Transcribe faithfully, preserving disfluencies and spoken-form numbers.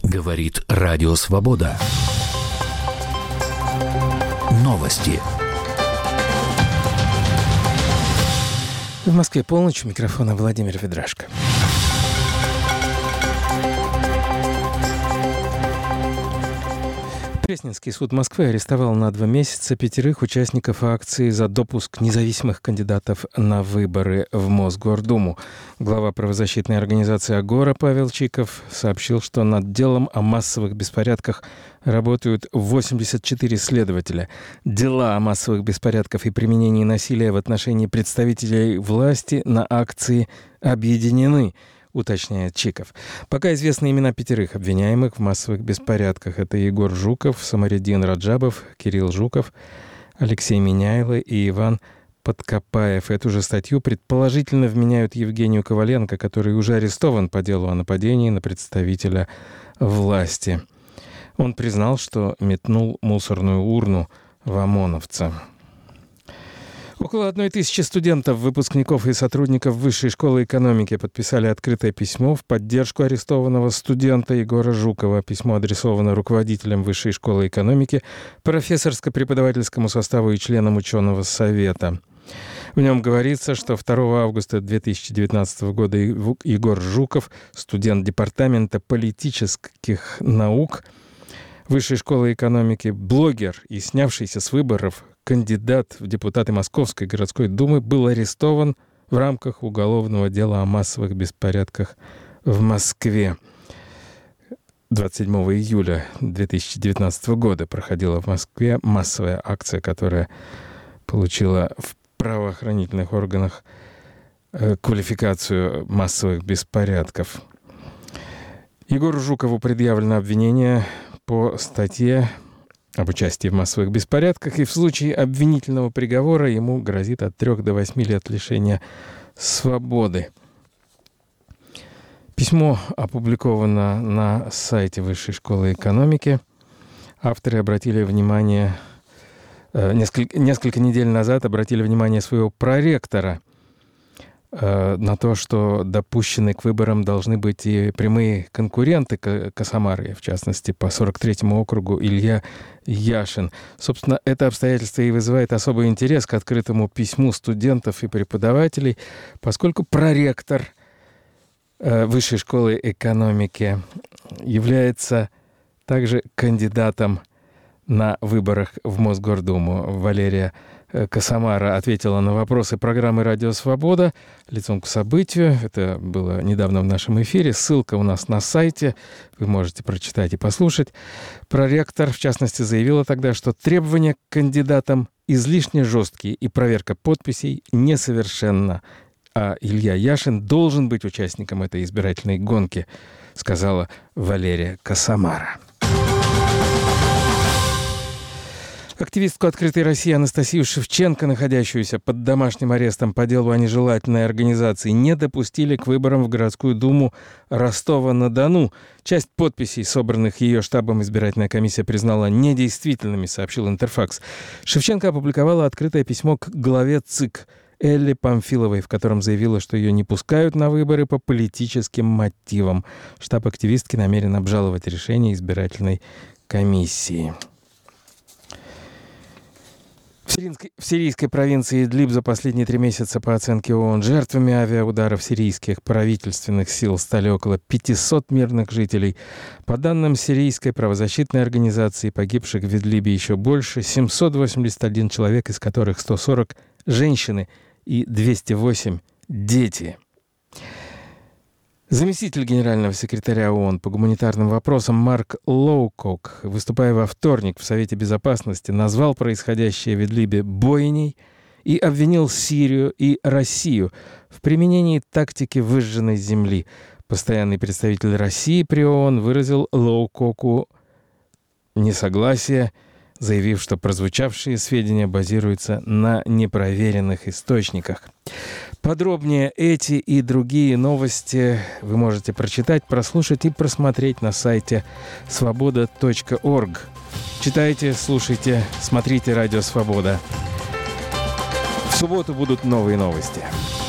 Говорит Радио Свобода. Новости. В Москве полночь. У микрофона Владимир Ведрашко. Пресненский суд Москвы арестовал на два месяца пятерых участников акции за допуск независимых кандидатов на выборы в Мосгордуму. Глава правозащитной организации «Агора» Павел Чиков сообщил, что над делом о массовых беспорядках работают восемьдесят четыре следователя. Дела о массовых беспорядках и применении насилия в отношении представителей власти на акции объединены, уточняет Чиков. Пока известны имена пятерых обвиняемых в массовых беспорядках. Это Егор Жуков, Самариддин Раджабов, Кирилл Жуков, Алексей Миняйло и Иван Подкопаев. Эту же статью предположительно вменяют Евгению Коваленко, который уже арестован по делу о нападении на представителя власти. Он признал, что метнул мусорную урну в ОМОНовца. Около одной тысячи студентов, выпускников и сотрудников Высшей школы экономики подписали открытое письмо в поддержку арестованного студента Егора Жукова. Письмо адресовано руководителям Высшей школы экономики, профессорско-преподавательскому составу и членам ученого совета. В нем говорится, что второго августа две тысячи девятнадцатого года Егор Жуков, студент Департамента политических наук Высшей школы экономики, блогер и снявшийся с выборов кандидат в депутаты Московской городской думы, был арестован в рамках уголовного дела о массовых беспорядках в Москве. двадцать седьмого июля две тысячи девятнадцатого года проходила в Москве массовая акция, которая получила в правоохранительных органах квалификацию массовых беспорядков. Егору Жукову предъявлено обвинение по статье об участии в массовых беспорядках, и в случае обвинительного приговора ему грозит от трех до восьми лет лишения свободы. Письмо опубликовано на сайте Высшей школы экономики. Авторы обратили внимание, э, несколько, несколько недель назад обратили внимание своего проректора э, на то, что допущены к выборам должны быть и прямые конкуренты Косомары, в частности, по сорок третьему округу Илья Яшин. Собственно, это обстоятельство и вызывает особый интерес к открытому письму студентов и преподавателей, поскольку проректор э, Высшей школы экономики является также кандидатом на выборах в Мосгордуму. Валерия Косомара ответила на вопросы программы «Радио Свобода» лицом к событию. Это было недавно в нашем эфире. Ссылка у нас на сайте. Вы можете прочитать и послушать. Проректор, в частности, заявила тогда, что требования к кандидатам излишне жесткие и проверка подписей несовершенна. А Илья Яшин должен быть участником этой избирательной гонки, сказала Валерия Косомара. Активистку «Открытой России» Анастасию Шевченко, находящуюся под домашним арестом по делу о нежелательной организации, не допустили к выборам в городскую думу Ростова-на-Дону. Часть подписей, собранных ее штабом, избирательная комиссия признала недействительными, сообщил Интерфакс. Шевченко опубликовала открытое письмо к главе ЦИК Элле Памфиловой, в котором заявила, что ее не пускают на выборы по политическим мотивам. Штаб активистки намерен обжаловать решение избирательной комиссии. В сирийской, в сирийской провинции Идлиб за последние три месяца, по оценке ООН, жертвами авиаударов сирийских правительственных сил стали около пятисот мирных жителей. По данным сирийской правозащитной организации, погибших в Идлибе еще больше — семьсот восемьдесят один человек, из которых сто сорок — женщины и двести восемь — дети. Заместитель генерального секретаря ООН по гуманитарным вопросам Марк Лоукок, выступая во вторник в Совете Безопасности, назвал происходящее в Идлибе бойней и обвинил Сирию и Россию в применении тактики выжженной земли. Постоянный представитель России при ООН выразил Лоукоку несогласие, заявив, что прозвучавшие сведения базируются на непроверенных источниках. Подробнее эти и другие новости вы можете прочитать, прослушать и просмотреть на сайте свобода точка орг. Читайте, слушайте, смотрите «Радио Свобода». В субботу будут новые новости.